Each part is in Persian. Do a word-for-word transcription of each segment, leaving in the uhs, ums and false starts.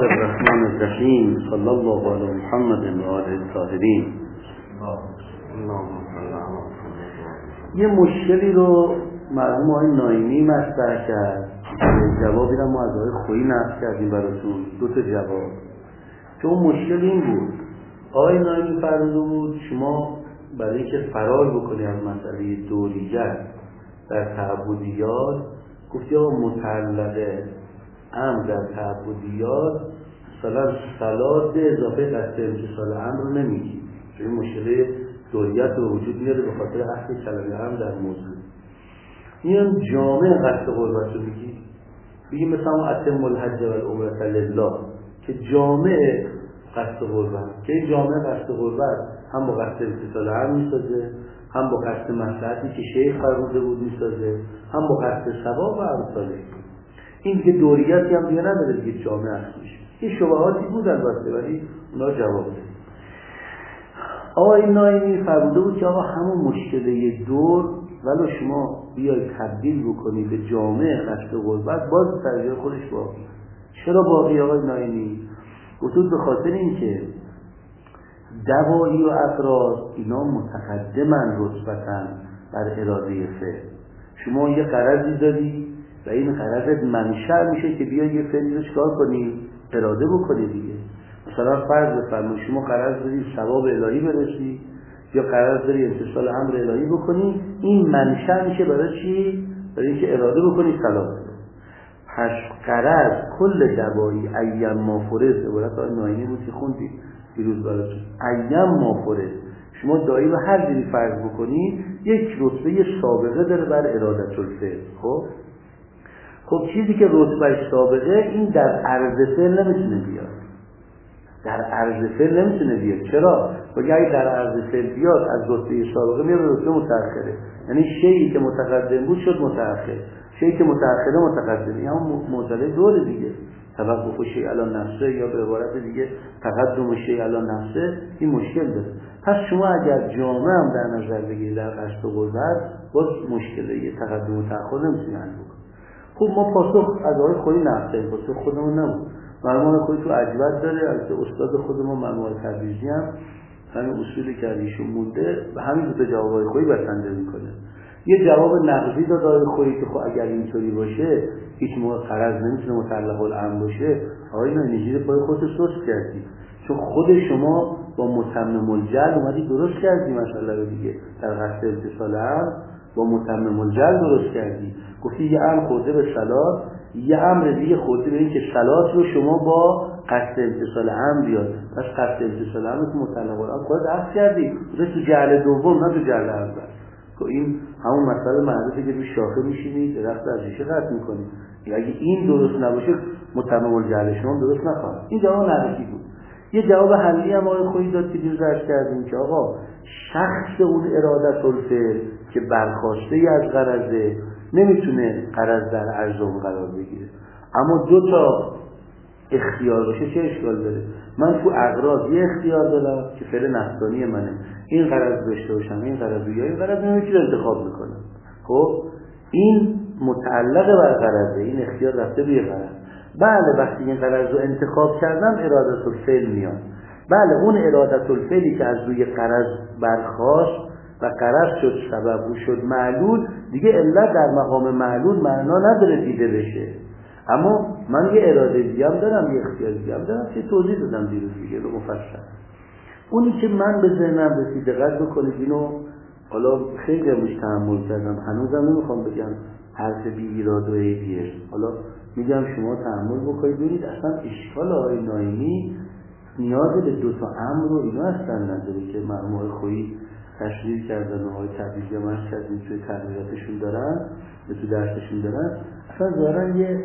الرحمن الرحیم صلی الله علی محمد و آله الطاهرین. یه مشکلی رو مرحوم آقای نایمی مطرح کرد، جوابی رو ما از آقای خویی نقل کردیم براتون، دو تا جواب. که اون مشکل این بود، آقای نایمی فرموده بود شما برای اینکه فرار بکنی از مسئله دوریت در تعبدیات، گفتی آقا متعلقه امر در تعبدیات مثلا صلات به اضافه قصد امتصال امر رو نمیگی، چون این مشکل دوریت رو وجود میاره به خاطر اصل کلمه امر در موضوع. میان جامع قصد قربت رو میگی، بگی مثلا اتم الحج و العمرة لله که جامع قصد قربت، که این جامع قصد قربت هم با قصد امتصال امر میسازه، هم با قصد مصلحتی که شیخ فرموده بود میسازه، هم با قصد ثواب و امثاله. این دیگه دوریتی هم دیگه نداره، دیگه جامع اصل میشه. این شبهاتی بود البته ولی اونا جواب ده. آقای نایمی فرموده بود که آقا همون مشکله دور ولو شما بیای تبدیل بکنی به جامع قصد قربت باز ترجیح خودش باقی. چرا باقی آقای نایمی؟ گفتود به خاطر اینکه دوایی و اقراض اینا متقدمن رتبتن بر اراده فعل. شما یه قرضی داری و این قرضت منشأ میشه که بیا یه فعلی رو چکار کنی؟ اراده بکنی دیگه. مثلا فرض بفرمایید شما قرض داری ثواب الهی برسی یا قرض داری امتصال امر الهی بکنی، این منشأ میشه برای چی؟ برای اینکه اراده بکنی صلاح. پس قرض کل دوایی ایم مافرز، عبارت آقای نایمی بود که خوندید دیروز براتون، ایم مافرز شما دایی رو هر جوری فرض بکنی یک رتبه سابقه داره بر ارادت الفعل. خب خب چیزی که رتبهش سابقه این در عرض فعل نمیتونه بیاد، در عرض فعل نمیتونه بیاد. چرا؟ بگه اگه در عرض فعل بیاد از رتبه سابقه میاد رتبه متأخره، یعنی شیئی که متقدم بود شد متأخر، شیئی که متأخره متقدم، این همون معضله دوره دیگه، توقف شیء علی نفسه یا به عبارت دیگه تقدم شیء علی نفسه، این مشکل داره. پس شما اگر جامع هم در نظر بگیرید در قصد و قربت باز مشکله تقدم و تأخر نمیتونی حل بکنی. خب ما پاسخ از آقای خویی نقصه، پاسخ خودمون نبود. مرحوم خویی تو عجبت داره، از استاد خودمون مرحوم تبریزی هم همین اصولی که ایشون مونده و همین دو تا جوابای خویی بسنده میکنه. یه جواب نقضی داد آقای خویی که خب اگر اینطوری باشه هیچ موقع قرض نمیتونه متعلق الامر باشه. آقای نایمی پای خودت سست کردی، چون خود شما با متمم الجل اومدی درست کردی مسئله رو دیگه، در قصد امتصال امر با متمم الجل درست کردی، گفتی یه امر خورده به صلات، یه امر دیگه خورده به این که صلات رو شما با قصد امتصال امر بیاد، پس قصد امتصال امر که متعلق الامر خودت عکس کردی، تو جعل دوم نه تو جعل اول. که این همون مسئله معروفه که روی شاخه میشینی درخت از ریشه قطع میکنی، اگه این درست نباشه متمم الجل شما درست نخواهد. این جواب نقضی بود. یه جواب حلی هم آقای خویی داد که دیروز عرض کردیم که آقا شخص اون ارادت الفعل که برخواسته ای از غرضه نمیتونه غرض در عرض اون قرار بگیره، اما دو تا اختیار باشه چه اشکال داره؟ من تو اغراض یه اختیار دارم که فعل نفسانی منه، این غرض داشته باشم این غرض یا این غرض نمیتونه انتخاب میکنم. خب این متعلق بر غرضه، این اختیار رفته روی غرض. بله وقتی این غرض رو انتخاب کردم ارادت الفعل میاد. بله اون ارادت الفعلی که از روی غرض برخاست و غرض شد سبب و شد معلول، دیگه علت در مقام معلول معنا نداره دیده بشه. اما من یه اراده دیگه هم دارم، یه اختیار دیگه هم دارم که توضیح دادم دیروز دیگه رو مفصل. اونی که من به ذهنم رسید دقت بکنید، اینو حالا خیلی روش تحمل کردم، هنوزم نمیخوام بگم حرف بی ایراد و عیبیه، حالا میگم شما تحمل بکنید ببینید اصلا اشکال آقای نایمی نیاز به دو تا امر رو اینا اصلا نداره که مرحوم خویی تشریح کردن و آقای تبریزی هم از کردیم توی تحلیلاتشون دارن به تو درسشون دارن، اصلا ظاهرا یه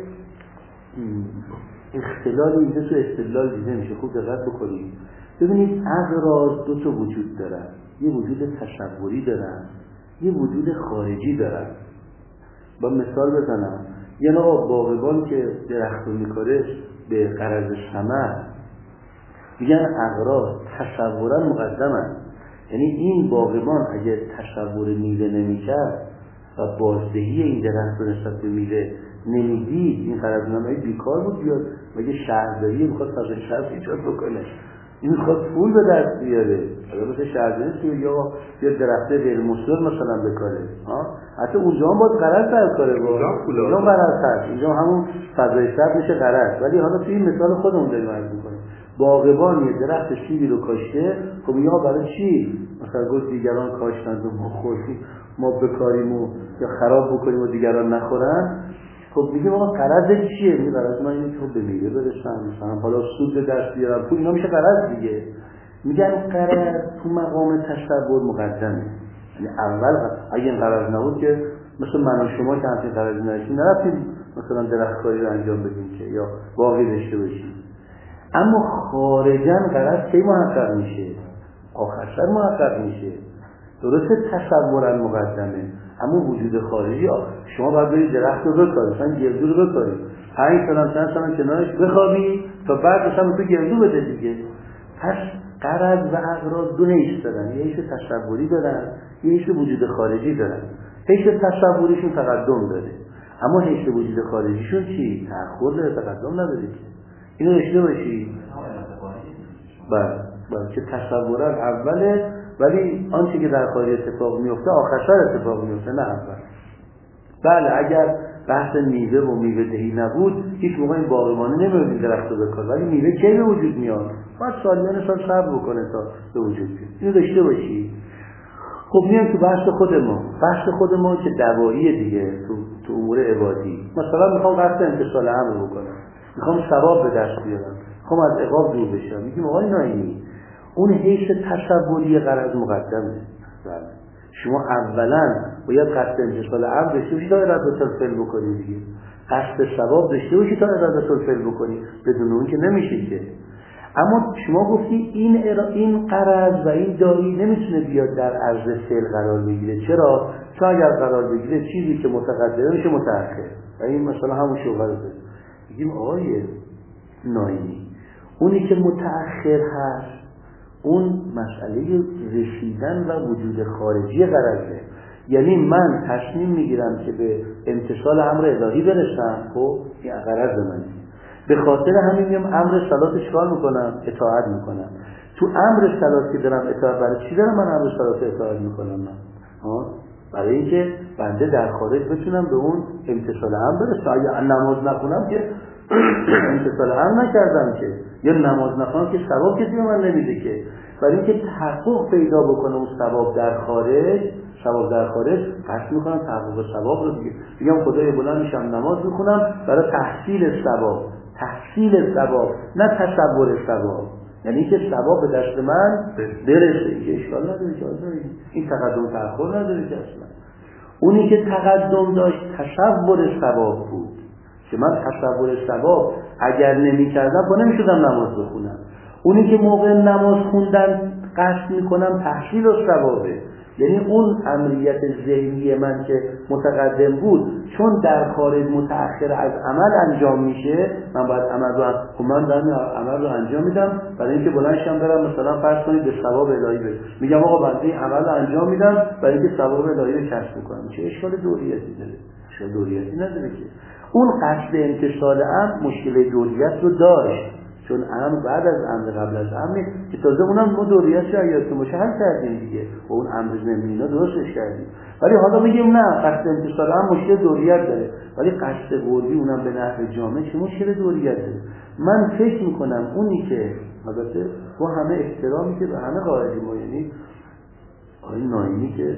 اختلال اینجا تو استدلال دیده میشه. خوب دقت بکنید ببینید اغراض دو تا وجود دارن، یه وجود تصوری دارن یه وجود خارجی دارن. با مثال بزنم، یه نوع باغبان که درخت رو میکاره به غرض ثمر میگن اغراض تصورا مقدمن، یعنی این باغبان اگر تصور میوه نمیکرد و بازدهی این درخت رو نسبت به میوه نمیدید این قراردادنامه بیکار بود بیاد مگه شهرداری میخواد فضا شهر ایجاد بکنه، این میخواد پول به دست بیاره، اگه مثل شهرداری که یا یا درخت غیر مصدر مثلا بکاره ها، حتی اونجا هم باید قرض در کاره با اونجا قرض هست، اینجا همون فضای شهر میشه قرض. ولی حالا توی این مثال خودمون داریم عرض میکنیم باغبان یه درخت سیبی رو کاشته، خب یا برای چی مثلا گفت دیگران کاشتند و ما خوردیم ما بکاریم و یا خراب بکنیم و دیگران نخورن، خب میگه ما قرض چیه؟ میگه قرض ما اینه که خب به میوه برسن مثلا حالا سود به دست بیارن پول، اینا میشه قرض دیگه. میگن قرض تو مقام تصور مقدمه، یعنی اول اگه این قرض نبود که مثل من و شما که همچین قرضی نداشتیم نرفتیم مثلا درختکاری رو انجام بدیم که یا باقی داشته باشیم. اما خارجاً قرض کی محقق میشه؟ آخرسر محقق میشه. درسته تصورا مقدمه، اما وجود خارجی ها شما باید برید درخت رو بکاری، مثلا گردو رو بکاری، پنج سال چند سال کنارش بخوابی تا بعد مثلا تو گردو بده دیگه. پس قرض و اقراض دو حیث دارن، یه حیث تصوری دارن یه حیث وجود خارجی دارن. حیث تصوریشون تقدم داره، اما حیث وجود خارجیشون چی؟ تأخر داره، تقدم نداره که. اینو داشته باشی. بله بله که تصورات اوله، ولی آنچه که در خارج اتفاق میفته آخرسر اتفاق میفته نه اول. بله اگر بحث میوه و میوه دهی نبود هیچ موقع این باغبانی نمی‌بینید درخت رو بکار، ولی میوه کی به وجود میاد؟ باید سالیان سال صبر بکنه تا به وجود بیاد. اینو داشته باشی. خب میام تو بحث خود ما، بحث خود ما که دوایی دیگه تو تو امور عبادی، مثلا میخوام قصد امتثال امر بکنم، میخوام ثواب به دست بیارم، میخوام از عقاب دور بشم، میگیم آقای ناینی اون حیث تصوری قرض مقدمه. بله شما اولا باید قصد امتثال امر داشته باشی تا ارادت الفعل بکنی دیگه، قصد ثواب داشته باشی تا ارادت الفعل بکنی، بدون اون که نمیشه که. اما شما گفتی این ارا... این قرض و این دایی نمیتونه بیاد در عرض فعل قرار بگیره. چرا؟ چون اگر قرار بگیره چیزی که متقدمه میشه متأخر و این مثلا همون شغل است. میگیم آقای ناینی اونی که متأخر هست اون مسئله رسیدن و وجود خارجی قرضه، یعنی من تصمیم میگیرم که به امتثال امر الهی برسم، خب این قرض منه، به خاطر همین میام امر صلات چیکار میکنم؟ اطاعت میکنم. تو امر صلات که دارم اطاعت، برای چی دارم من امر صلات اطاعت میکنم من؟ ها؟ برای اینکه بنده در خارج بتونم به اون امتثال امر برسم. اگه نماز نخونم که امتثال امر نکردم که، یا نماز نخونم که ثواب کسی به من نمیده که. برای اینکه تحقق پیدا بکنم اون ثواب در خارج، ثواب در خارج قصد میکنم تحقق ثواب رو دیگه. میگم خدای بلند میشم نماز میخونم برای تحصیل ثواب، تحصیل ثواب نه تصور ثواب، یعنی که ثواب به دست من برسه که اشکال نداره که این تقدم تأخر نداره که اصلا. اونی که تقدم داشت تصور ثواب بود که من تصور ثواب اگر نمی کردم با نمی شدم نماز بخونم. اونی که موقع نماز خوندن قصد میکنم تحصیل و ثوابه، یعنی اون امریت ذهنی من که متقدم بود چون در خارج متأخر از عمل انجام میشه، من باید عمل رو خب من دارم عمل رو انجام میدم برای اینکه بلندشم برم مثلا فرض کنید به ثواب الهی برسم، میگم آقا بنده این عمل رو انجام میدم برای اینکه ثواب الهی رو کسب کنم. چه اشکال دوریتی داره؟ اشکال دوریتی نداره که. اون قصد امتثال امر مشکل دوریت رو داشت، چون امر بعد از امر قبل از امر که تازه اونم ما دوریتش رو یادتون باشه حل کردیم دیگه و اون امر ضمنی اینا درستش کردیم. ولی حالا میگیم نه قصد امتثال امر مشکل دوریت داره، ولی قصد قربی اونم به نحو جامع چه مشکل دوریت داره؟ من فکر میکنم اونی که البته با همه احترامی که به همه قائلیم ما، یعنی آقای ناینی که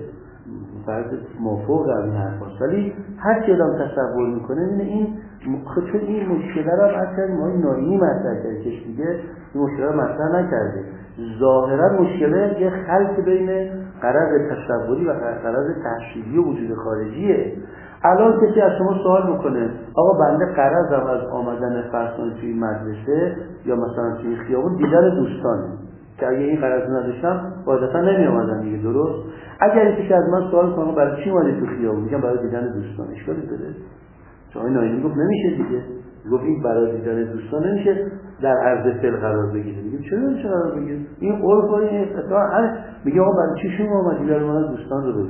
فرض موافق از این حرف هست، ولی هر چی آدم تصور میکنه اینه این چون این مشکل رو هم اصلا ما این ناینی مطرح کرده که دیگه این مشکل رو مطرح نکرده. ظاهرا مشکله یه خلط بین قرض تصوری و قرض تحصیلی و وجود خارجیه. الان کسی از شما سوال میکنه آقا بنده قرضم از آمدن فرسان توی مدرسه یا مثلا توی خیابون دیدن دوستانه که اگه این قرض نداشتم واضحا نمی آمدن دیگه، درست؟ اگر کسی از من سوال کنه برای چی اومدی تو خیابون، میگم برای دیدن دوستان. اشکالی داره؟ چون این ناینی گفت نمیشه دیگه، گفت این برای دیدن دوستان نمیشه در عرض فعل قرار بگیره. میگم چرا نمیشه قرار بگیره؟ این عرف و این اطاعت. میگه آقا برای چی شما اومدی برای من دوستان رو ببینم؟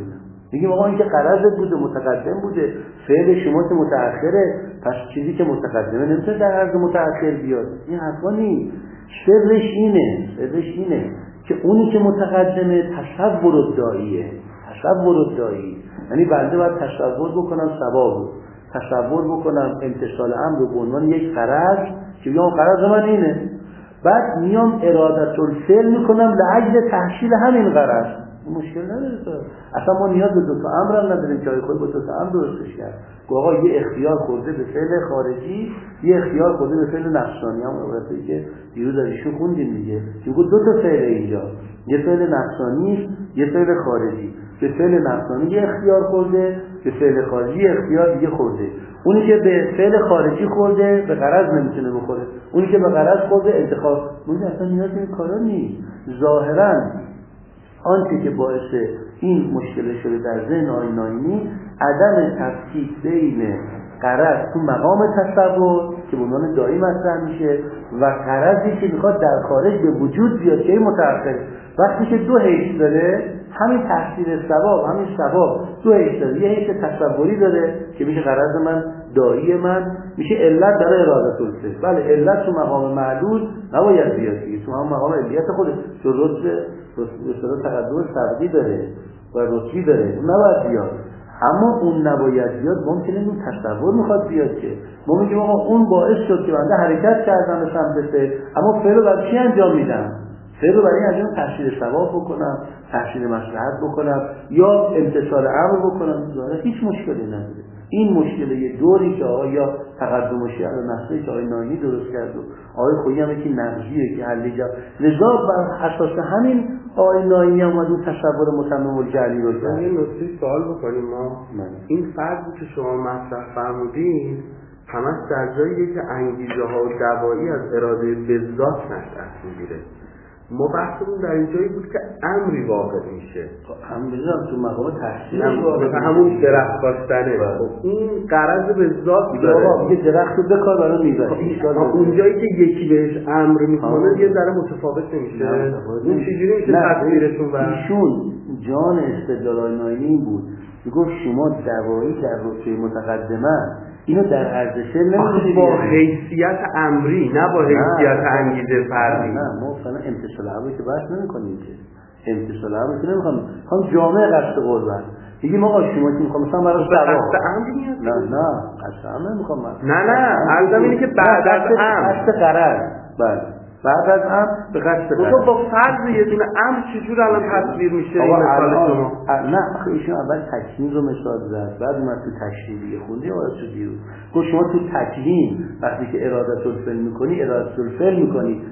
میگیم آقا این که غرضت بوده متقدم بوده، فعل شما که متأخره، پس چیزی که متقدمه نمیتونه در عرض متأخر بیاد. این حرفا نیست. سرش اینه سرش اینه که اونی که متقدمه تصور الداعیه، تصور الداعی، یعنی بنده باید تصور بکنم ثواب، تصور بکنم امتثال امر به عنوان یک غرض که میگم غرض من اینه، بعد میام ارادت الفعل میکنم لاجل تحصیل همین غرض. مشکل نداره. اصلا ما نیاز به دو تا امر هم نداریم که خود با دو تا امر درستش کرد. آقا یه اختیار خورده به فعل خارجی، یه اختیار خورده به فعل نفسانی. هم البته که دیروز ازشون خوندیم دیگه که دو تا فعل اینجا، یه فعل نفسانی، یه فعل خارجی. به فعل نفسانی یه اختیار خورده، به فعل خارجی اختیار دیگه خورده. اونی که به فعل خارجی خورده به غرض نمیتونه بخوره، اونی که به غرض خورده انتخاب. میگه اصلا نیاز به این کارا نیست. ظاهرا آنچه که باعث این مشکل شده در ذهن آقای ناینی عدم تفکیک بین غرض تو مقام تصور که به عنوان دایی مطرح میشه و غرضی که میخواد در خارج به وجود بیاد که این متأخر. وقتی که دو حیث داره، همین تحصیل ثواب، همین ثواب دو حیث داره. یه حیث تصوری داره که میشه غرض من، دایی من، میشه علت برای اراده الفعل. بله علت تو مقام معلول نباید بیاد دیگه، تو هم مقام علیت خودش تو رتبه رتبه تقدم سبقی داره و رتبی داره، اون نباید بیاد. اما اون نباید بیاد، ممکنه این تصور میخواد بیاد که ما میگیم آقا اون باعث شد که بنده حرکت کردم به سمت فعل، اما فعل رو برای چی انجام میدم؟ فعل رو برای انجام تحصیل ثواب بکنم، تحصیل مصلحت بکنم یا امتثال امر بکنم. هیچ مشکلی نداره. این مشکل یه دوری که آقا یا تقدم شیعه و نحوی که آقای ناینی درست کرد و آقای خویی هم یکی نقضیه که حل جا لذا بر اساس همین آقای ناینی اومد اون تصور متمم الجعلی رو کرد. یه نکته سوال بکنیم ما من. این فرضی که شما مطرح فرمودین همش در جاییه که انگیزه ها و دوایی از اراده به ذات نشأت میگیره. ما بحثمون در این جایی بود که امری واقع میشه. هم میدونم تو مقام تحصیل همون درخت کاشتنه. این غرض به ذات داره. آقا میگه درخت رو بکار برای میوه. اون جایی که یکی بهش امر میکنه یه ذره متفاوت نمیشه. اون چجوری میشه تصویرشون بر ایشون جان استدلال ناینی این بود. میگفت شما دوایی در رتبه متقدمه اینو در ارزش نمی‌دونید با حیثیت امری نه با حیثیت انگیزه فردی. نه ما مثلا امتثال امری که بحث نمی‌کنیم که امتثال امری که نمی‌خوام هم جامعه قصد قربت میگیم آقا شما که می‌خوام مثلا برای قصد امری میاد. نه نه قصد امر نمی‌خوام. نه نه عرضم اینه که بعد از امر قصد قرار. بله بعد از امر به قصد قرار. با فرض یه دونه امر چجور الان تصویر میشه این مثال شما؟ نه آخه ایشون اول تکوین رو مثال زد، بعد اومد تو تشریحیه خوندی آقا چه دیرو گفت شما تو تکوین وقتی که اراده الفعل میکنی اراده الفعل میکنی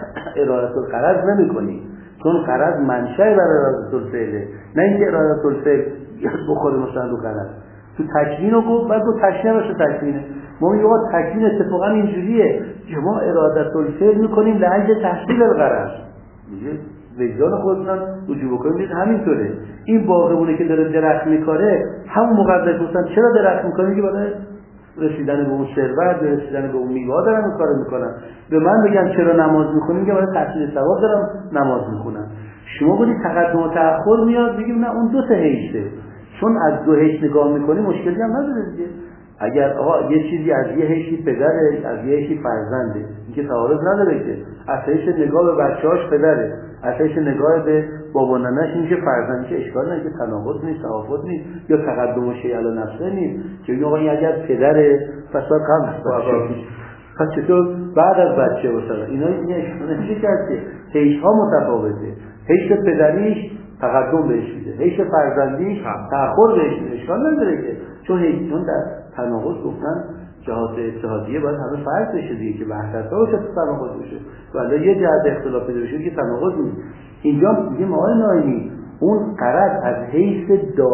اراده الغرض نمیکنی، چون غرض منشأ برای اراده الفعله، نه اینکه اراده الفعل بخوره مثلا رو غرض. تو تکوین رو گفت، بعد گفت تشریح باشه تکوینه. ما میگیم آقا تکوین اتفاقا اینجوریه که ما اراده الفعل میکنیم لاجل تحصیل الغرض. میگه وجدان خودتون رجوع بکنید همینطوره. این باغبونه که داره درخت میکاره همون موقع گفتن چرا درخت میکنه؟ میگه برای رسیدن به اون ثروت، رسیدن به اون میوه دارم این کارو میکنم. به من بگن چرا نماز میخونی؟ میگه برای تحصیل ثواب دارم نماز میخونم. شما بودی تقدم و تأخر میاد، میگیم نه اون دو تا حیثه، چون از دو حیث نگاه میکنی مشکلی هم نداره دیگه. اگر آقا یه چیزی از یه حیثی پدره، از یه حیثی فرزنده، اینکه تعارض نداره که. از حیث نگاه به بچه‌هاش پدره، از حیث نگاه به بابا ننه‌ش میشه فرزند، که اشکال نداره که تناقض نیست، توافق نیست یا تقدم شیء علی نفسه نیست. که این آقا اگر پدره پس قبل پس چطور بعد از بچه مثلا اینا نمیشه کرد که حیث‌ها متفاوته. حیث پدریش تقدم بهش میده، حیث فرزندیش تأخر بهش میده، اشکال نداره که چون حیث چون در تناقض گفتن جهات اتحادیه باید همه فرض بشه دیگه که وحدت‌ها باشه تو تناقض بشه، ولی یه جهت اختلاف پیدا بشه که تناقض نیست. اینجا میگه آقای ناینی اون غرض از حیث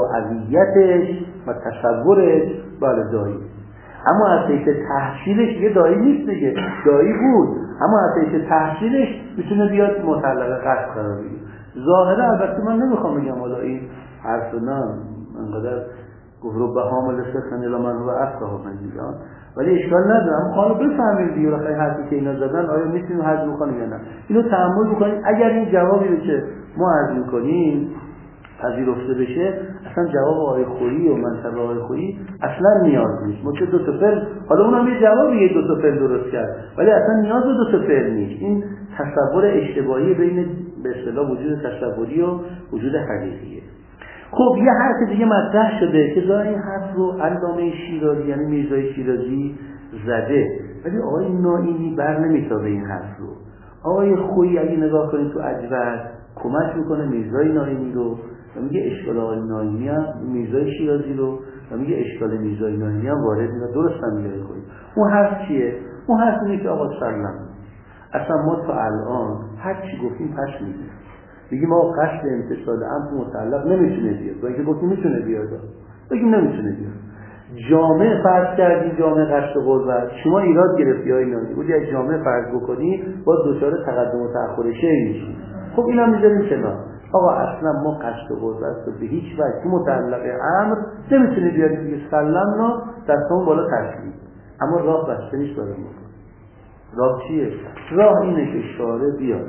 داعیتش و تصورش بله دایی، اما از حیث تحصیلش یه دایی نیست دیگه. دایی بود اما از حیث تحصیلش میتونه بیاد متعلق قصد قرار بگیره. ظاهرا البته من نمیخوام بگم حالا این حرف نه انقدر گفت به حامل سخن الا من رو افقه من، ولی اشکال نداره. اما حالا بفهمید دیگه وقتی حرفی که اینا زدن آیا میتونیم حذف بکنیم یا نه. اینو تأمل بکنید. اگر این جوابی رو که ما عرض می‌کنیم پذیرفته بشه، اصلا جواب آقای خویی و منطق آقای خویی اصلا نیاز نیست. ما که دو تا فعل، حالا اونم یه جوابی یه دو تا فعل درست کرد، ولی اصلا نیاز به دو تا فعل نیست. این تصور اشتباهی بین به اصطلاح وجود تصوری و وجود حقیقیه. خب یه حرف دیگه مطرح شده که ظاهر این حرف رو علامه شیرازی یعنی میرزای شیرازی زده، ولی آقای نائینی بر نمیتابه این حرف رو. آقای خویی اگه نگاه کنید تو اجوبه کمک میکنه میرزای نائینی رو و میگه اشکال آقای نائینی هم میرزای شیرازی رو و میگه اشکال میرزای نائینی هم وارد میشه. درست هم میگه خویی. اون حرف چیه؟ اون حرف اینه که آقا سلام اصلا ما تا الان هر چی گفتیم پس میدیم، بگیم ما قصد امتصال امر مطلق نمیتونه بیاد، با اینکه گفتیم میتونه بیاد، بگیم نمیتونه بیاد. جامعه فرض کردی، جامعه قصد قربت، شما ایراد گرفتی های نانی بودی از جامعه فرض بکنی باز دچار تقدم و تأخر شیء میشی. خب اینا میذاریم کنار. آقا اصلا ما قصد قربت رو به هیچ وجه متعلق امر نمیتونه بیاد، دیگه سلمنا دستمون بالا تسلیم، اما راه بسته نیست برای ما. راه چیه؟ راه اینه که شارع بیاد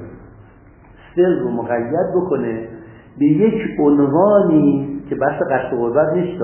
دل رو مقید بکنه به یک عنوانی که بحث قصد قربت نیست،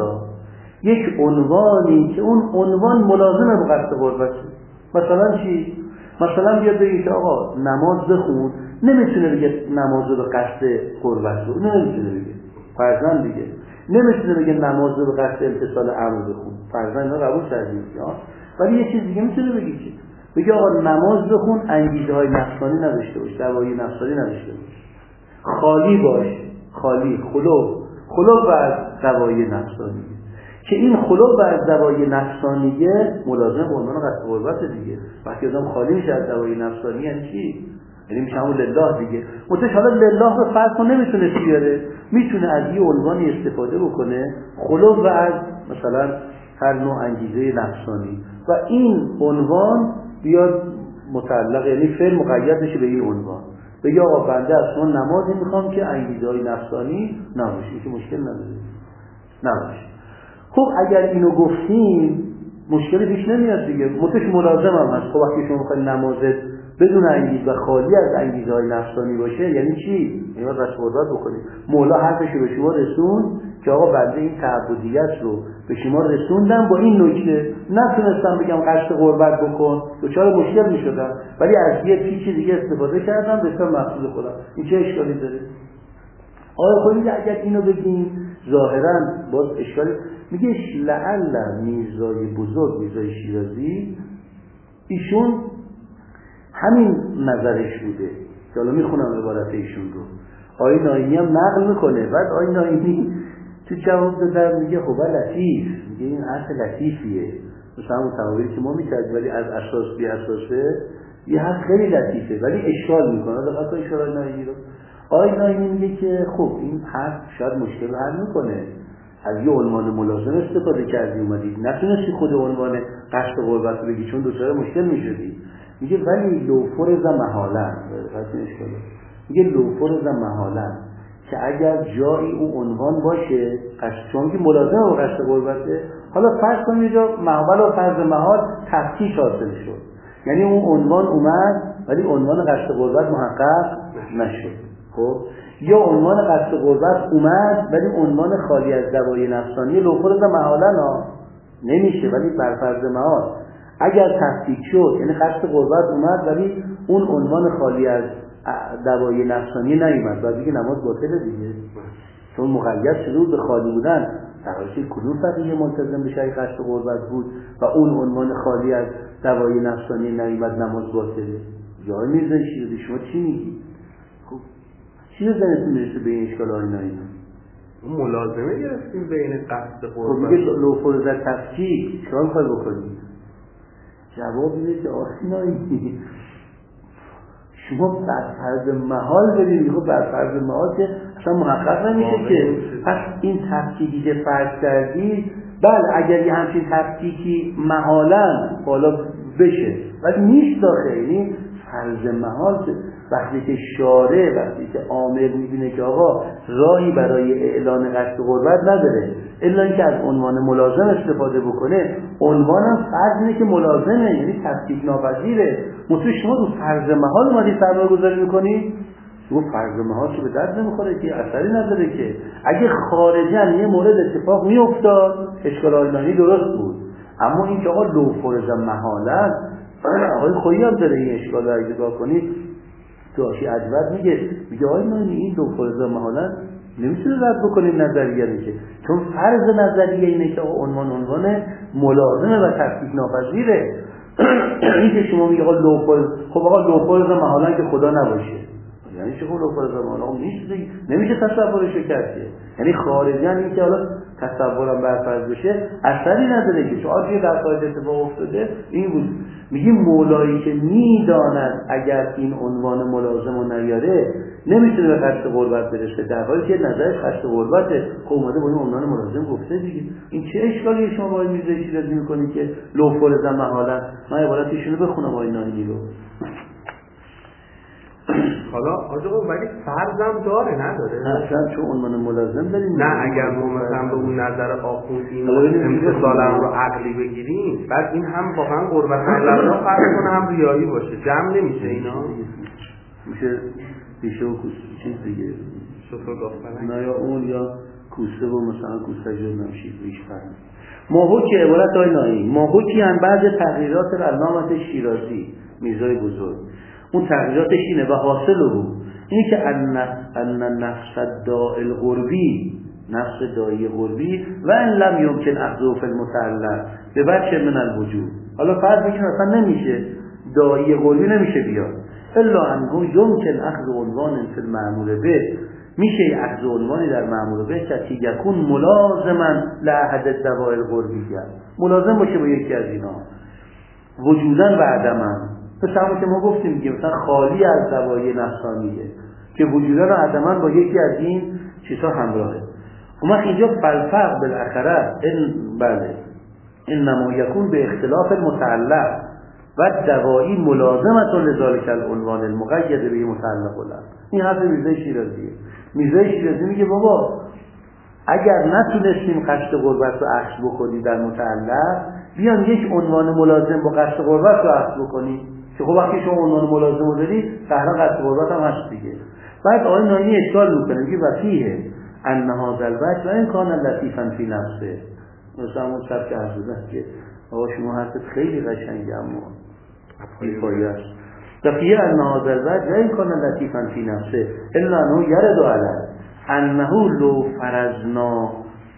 یک عنوانی که اون عنوان ملازمه با قصد قربت. مثلا چی؟ مثلا بیاد بگه که آقا نماز بخون، نمیتونه بگه نماز رو به قصد قربت رو، نمیتونه بگه فرضاً دیگه نمیتونه بگه نماز رو به قصد امتصال امر بخون، فرضاً اینا قبول کردیم، ولی یه چیز دیگه میتونه بگه که بگه آقا نماز بخون انگیزه های نفسانی نداشته باش، دوایی نفسانی نداشته باش، خالی باش، خالی خلو خلو از دوایی نفسانی، که این خلو از دوایی نفسانیه ملازم به عنوان قصد قربت دیگه. وقتی آدم خالی میشه از دوایی نفسانی یعنی چی؟ یعنی میشه همون لله دیگه. متش حالا لله رو فرض کن نمیتونه بیاره، میتونه از یه عنوانی استفاده بکنه خلو از مثلا هر نوع انگیزه نفسانی و این عنوان بیاد متعلق، یعنی فعل مقید بشه به این عنوان، بگه آقا بنده از شما نمازی میخوام که انگیزه‌های نفسانی نباشه، که مشکل نداره نباشه. خب اگر اینو گفتیم مشکلی پیش نمیاد دیگه، متش ملازم هم هست. خب وقتی شما میخواید نمازت بدون انگیزه و خالی از انگیزه‌های نفسانی باشه یعنی چی؟ یعنی باید قربت بکنید. مولا حرفش رو به شما رسون که آقا بنده این تعبدیت رو به شما رسوندم با این نکته، نتونستم بگم قصد قربت بکن، دچار مشکل میشدم، ولی از یه پیچ دیگه استفاده کردم به سر مقصود خودم. این چه اشکالی داره؟ آیا خودی اگر اینو بگیم ظاهرا باز اشکالی میگه لعل میرزای بزرگ میرزای شیرازی ایشون همین نظرش بوده که حالا میخونم عبارت ایشون رو. آقای نائینی هم نقل میکنه، بعد آقای نائینی تو جواب دادن میگه خب لطیف، میگه این حرف لطیفیه، مثلا همون تعابیری که ما میکردیم ولی از اساس بی اساسه یه حرف خیلی لطیفه ولی اشکال میکنه. دقیقا اشکال آقای نائینی رو آقای نائینی میگه که خب این حرف شاید مشکل حل میکنه، از یه عنوان ملازم استفاده کردی اومدید، نتونستی خود عنوان قصد قربت بگی چون دوچاره مشکل میشدی. میگه ولی لو فرض محالا، میگه لو فرض محالا که اگر جایی اون عنوان باشه قصد، چون که ملازم با قصد قربته، حالا فرض کنیم یه جا محال و فرض محال تفکیک حاصل شد، یعنی اون عنوان اومد ولی عنوان قصد قربت محقق نشد. خب یا عنوان قصد قربت اومد ولی عنوان خالی از دوای نفسانی، لو فرض محالا نا نمیشه، ولی بر فرض محال اگر تفکیک شد یعنی قصد قربت اومد ولی اون عنوان خالی از دوای نفسانی نیومد، بعد دیگه نماز باطله دیگه، چون مقید شده به خالی بودن. در حالی کدوم فقیه ملتزم به شرع قصد قربت بود و اون عنوان خالی از دوای نفسانی نیومد نماز باطله؟ جای میرزای شیرازی شما چی میگی؟ خب چی رو زنتون میرسه به این اشکال های ناینا؟ ملازمه گرفتیم بین قصد قربت. خب میگه لو فرض تفکیک شما میخوای بکنید؟ جواب میده که آخی شما بر فرض محال برید، خب بر فرض محال که اصلا محقق نمیشه که، پس این تفکیکی که فرض کردی بله اگر یه همچین تفکیکی محالا بالا بشه ولی نیست داخل، یعنی فرض محال که وقتی که شارع وقتی که آمر میبینه که آقا راهی برای اعلان قصد قربت نداره الا اینکه از عنوان ملازم استفاده بکنه، عنوانم فرض اینه که ملازمه یعنی تفکیک ناپذیره. مطمئن شما رو فرض محال اومدید سرمایه گذاری میکنید؟ گفت فرض محال که به درد نمیخوره که اثری نداره که اگه خارجاً یه مورد اتفاق میافتاد اشکال آینانی درست بود، اما این که آقا لو فرض محاله آقای خویی هم داره این اشکال رو اگه نگاه کنید تو آشی عجبت میگه میگه آینانی این لو فرض محاله نمیتونه رد بکنیم نظریه رو که چون فرض نظریه اینه که عنوان عنوان ملازمه و تفکیک ناپذیره. این که شما میگه آقا لو فرض، خب آقا لو فرض محاله که خدا نباشه یعنی چه لو فرض محاله نیست، نمیشه تصورش کرد که یعنی خارجاً این که حالا تصورم برفرض بشه اثری نداره که چون آجی در خارج اتفاق افتاده این بود. میگیم مولایی که میداند اگر این عنوان ملازم رو نیاره نمیتونه به قصد غربت برسه، در حالی که نظرش قصد غربته. خب اومده با این عنوان ملازم گفته دیگه. این چه اشکالی شما با این میرزا شیرازی میکنید که لو فرض محاله؟ من عبارتشون رو بخونم آقای ناینی رو. حالا آقا ولی فرضم داره نداره؟ اصلا چون عنوان ملازم داریم نه اگر ما مثلا به اون نظر آخوند این امتصالم رو عقلی بگیریم بعد این هم واقعا قربت الله فرض کنه هم ریایی باشه جمع نمیشه اینا؟ میشه ریشه و کوسه چیز دیگه شفا گفتن نه یا اون یا کوسه و مثلا کوسه جو نمشید ریش فرد ماهوکی عبارت های نایی ماهوکی هم بعض تغییرات علامت شیرازی میرزای بزرگ اون تغییراتش اینه و حاصل بود اینه که ان نفس دائل غربی نفس دایی غربی و ان لم یمکن اخذو فی المتعلق به وجه من الوجود. حالا فرض بکنیم اصلا نمیشه دایی غربی نمیشه بیاد الا انه یمکن اخذ عنوان فی المعمول به میشه اخذ عنوانی در معمول به که یکون ملازما لأحد الدوائر الغربیه ملازم باشه با یکی از اینا وجودن و عدما. مثل همون که ما گفتیم دیگه مثلا خالی از دوایی نفسانیه که وجودن و عدما با یکی از این چیزها همراهه. اما اینجا فلفق بالاخره این بله انما یکون به اختلاف المتعلق و دوایی ملازمت لذالک العنوان المقید به متعلق له. این حرف میرزا شیرازیه. میرزا شیرازی میگه بابا اگر نتونستیم قصد غربت رو اخذ بکنیم در متعلق بیان یک عنوان ملازم با قصد غربت رو اخذ بکنیم که خب وقتی شما عنوان ملازم رو داری تحرا قصد غربت هم هست دیگه. بعد آقای ناینی اشکال میکنه میگه وفیه ان هذا الوجه و ان کان لطیفا فی نفسه. مثلا اون شب که عرض دادن که آقا شما حرفت خیلی قشنگه اما افایه است. وفیه ان هذا الوجه و ان کان لطیفا فی نفسه الا انه یرد علی انه لو فرضنا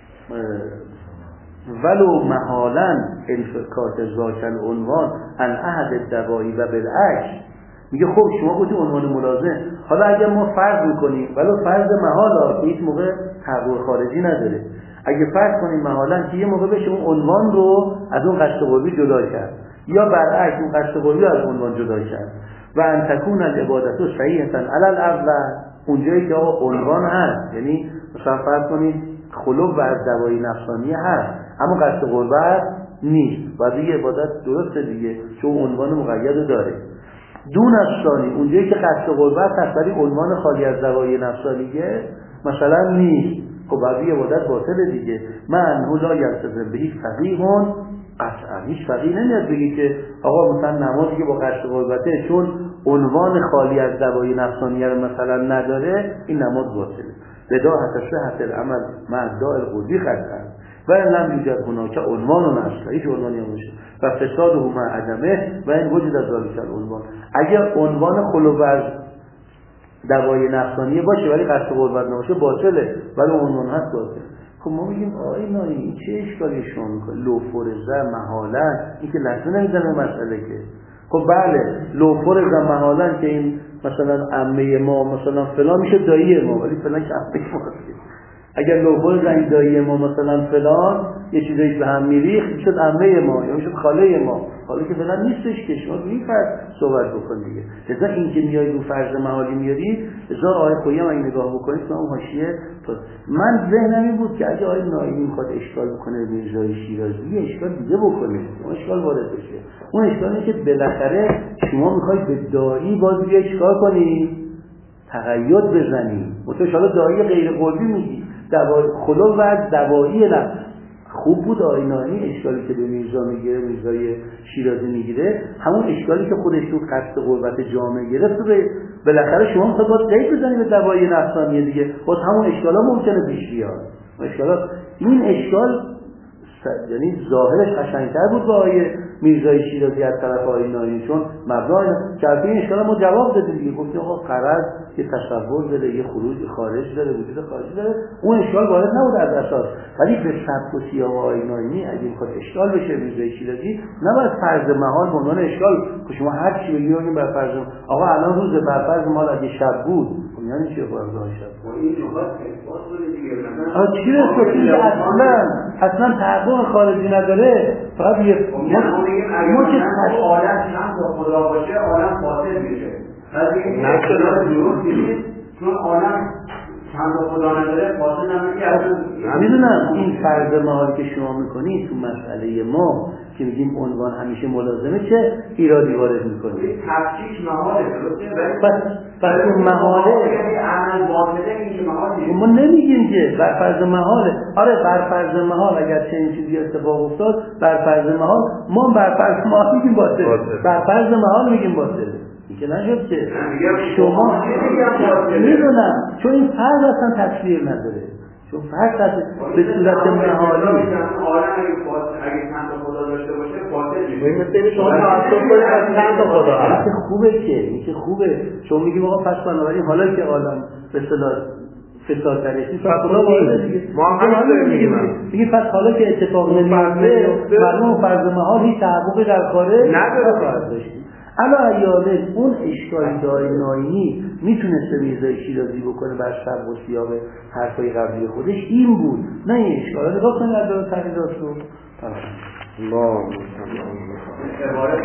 ولو محالا انفکاک ذاک العنوان ان احد الدوایی و بالعکس. میگه خب شما گفتید عنوان ملازم، حالا اگر ما فرض میکنیم ولو فرض محالا که هیچ موقع تغییر خارجی نداره، اگه فرض کنیم محالا که یه موقع بشه اون عنوان رو از اون قصد قربی جدا کرد یا برعکس اون قصد قربی از عنوان جدا کرد و ان تکون العبادت صحیحا علی الاول اونجایی که آقا عنوان هست، یعنی مثلا فرض کنید خلو و از دوایی نفسانی هست اما قصد قربت نیست و دیگه عبادت درسته دیگه چون عنوان مقید داره. دون از ثانی اونجایی که قصد قربت هست ولی عنوان خالی از دوایی نفسانیه مثلا نیست، خب بعدی عبادت باطله دیگه. من هو لا یلتزم به هیچ فقیهون قطعا هیچ فقیه نمیاد بگی که آقا مثلا نمازی که با قصد قربته چون عنوان خالی از دوایی نفسانیه رو مثلا نداره این نماز باطله. بداهت صحت العمل مع داء القلبی قطعا و این لم یوجد هناک عنوان اصلا هیچ عنوانی نمیشه و فساد هم عدمه و این وجود از ذالک العنوان. اگر عنوان خلو از دوای نفسانیه باشه ولی قصد قربت نباشه باطله ولی عنوان هست باطل. خب ما میگیم آی نایی این چه اشکالی شما میکنه؟ لو فرضه محالا این که لحظه نمیزنه مسئله که خب بله لو فرضه محالا که این مثلا عمه ما مثلا فلان میشه دایی ما ولی فلان که عمه ما هست. اگر لو فرضه این دایی ما مثلا فلان یه چیزایی به هم میریخت میشد عمه ما یا میشد خاله ما، حالا که فلان نیستش که شما این فرض صحبت بکن دیگه. لذا این که میای رو فرض محالی میاری لذا آقای خویی هم اگه نگاه بکنید که اون حاشیه من ذهنم این بود که اگه آقای ناینی میخواد اشکال بکنه میرزای شیرازی اشکال دیگه بکنه اون اشکال وارد بشه. اون اشکالی که بالاخره شما میخواید به دایی باز بیا اشکال کنی تقید بزنی متوش حالا دایی غیر قلبی میگی دوایی خلو و دوایی نه خوب بود آینانی اشکالی که به میرزا میگیره، میرزای شیرازی میگیره، همون اشکالی که خودش تو قصد قربت جامعه گرفت و بالاخره شما میخواد باید قید بزنید به دوای نفسانی دیگه، باز همون اشکالا ممکنه پیش بیاد. اشکالات این اشکال یعنی ظاهرش قشنگتر بود با آیه میرزای شیرازی از طرف آینانی، چون مبنای که این اشکال ما جواب داده دیگه، گفتیم آقا قرض یه تصور داره، یه خروج خارج داره، وجود خارجی داره، اون اشکال وارد نبود از اساس. ولی به سبک و سیاق آینانی اگه میخواد اشکال بشه میرزای شیرازی نباید فرض محال به عنوان اشکال که شما هر چی بگید بر فرض آقا الان روز بر فرض محال اگه شب بود یعنی چه فرض شب و این جواب اثبات بوده دیگه. آ چی رسولی اصلا اصلا تحقق خارجی نداره، فقط یه ما که عالم چند تا خدا باشه عالم فاصل میشه. ولی این اصطلاح درست نیست، چون عالم چند تا خدا نداره فاصل نمیشه. میدونم این فرض محال که شما میکنید تو مسئله ما که میگیم عنوان همیشه ملازمه چه ایرادی وارد میکنید؟ تفکیک محاله درسته؟ بس بس اون محاله عمل باطله این محاله. ما نمیگیم که بر فرض محاله. آره بر فرض محال اگر چنین چیزی اتفاق افتاد بر فرض محال ما بر فرض محال میگیم باطل، بر فرض محال میگیم باطل. که نشد که شما میدونم چون این فرض اصلا تصویر نداره، چون فرض به صورت محالی عالم اگه چند تا خدا داشته باشه فاصل میشه. مثل شما تعصب کنید از چند تا خدا هست. این خوبه که این که خوبه چون میگیم آقا پس بنابراین حالا که عالم به اصطلاح فساد درش نیست خدا وارد دیگه ما هم میگیم میگه پس حالا که اتفاق نمیفته معلوم فرض محال هیچ تحققی در خارج نداره. علا ایاله اون اشکالی دای ناینی میتونسته میرزای شیرازی بکنه بر سبق و سیاق حرفای قبلی خودش این بود، نه این اشکالا نگاه کنید از داره تغییرات رو ما